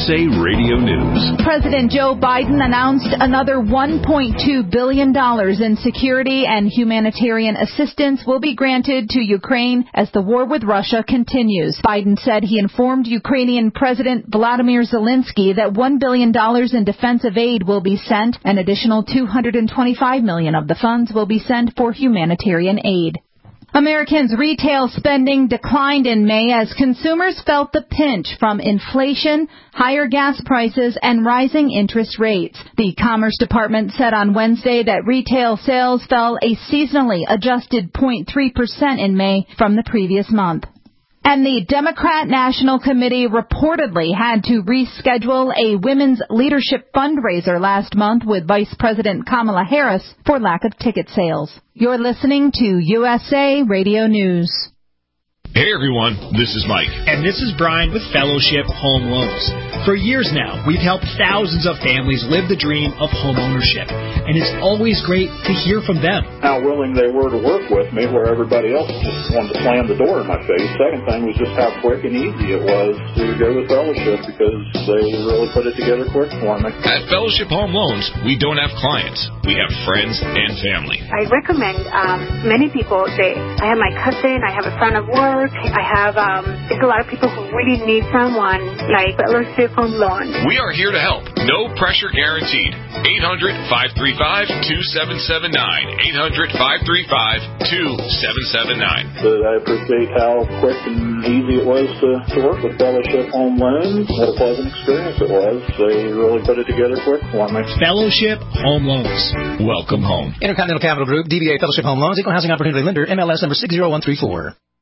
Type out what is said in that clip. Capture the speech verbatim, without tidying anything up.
S A Radio News. President Joe Biden announced another one point two billion dollars in security and humanitarian assistance will be granted to Ukraine as the war with Russia continues. Biden said he informed Ukrainian President Volodymyr Zelensky that one billion dollars in defensive aid will be sent. An additional two hundred twenty-five million dollars of the funds will be sent for humanitarian aid. Americans' retail spending declined in May as consumers felt the pinch from inflation, higher gas prices, and rising interest rates. The Commerce Department said on Wednesday that retail sales fell a seasonally adjusted zero point three percent in May from the previous month. And the Democrat National Committee reportedly had to reschedule a women's leadership fundraiser last month with Vice President Kamala Harris for lack of ticket sales. You're listening to U S A Radio News. Hey everyone, this is Mike. And this is Brian with Fellowship Home Loans. For years now, we've helped thousands of families live the dream of home ownership. And it's always great to hear from them. How willing they were to work with me where everybody else just wanted to slam the door in my face. Second thing was just how quick and easy it was to go with Fellowship because they really put it together quick for me. At Fellowship Home Loans, we don't have clients. We have friends and family. I recommend um, many people. They, I have my cousin, I have a friend of work. I have, um, there's a lot of people who really need someone like Fellowship Home Loan. We are here to help. No pressure guaranteed. eight hundred, five three five, two seven seven nine. eight hundred, five three five, two seven seven nine. But I appreciate how quick and easy it was to, to work with Fellowship Home Loans. What a pleasant experience it was. They really put it together quick for me. Fellowship Home Loans. Welcome home. Intercontinental Capital Group, D B A Fellowship Home Loans, Equal Housing Opportunity Lender, M L S number six zero one three four.